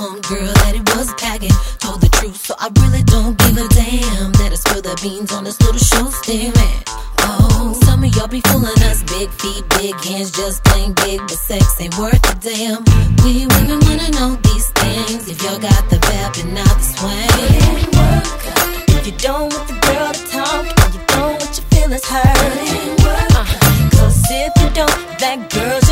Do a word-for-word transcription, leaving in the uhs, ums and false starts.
homegirl that it was packing. Told the truth, so I really don't give a damn that I spill the beans on this little show steering. Oh, some of y'all be fooling us. Big feet, big hands, just plain big, but sex ain't worth a damn. We women wanna know these things. If y'all got the vibe and not the swing. If you don't want the girl to talk, and you don't want your feelings hurt, uh, cause if you don't, that girl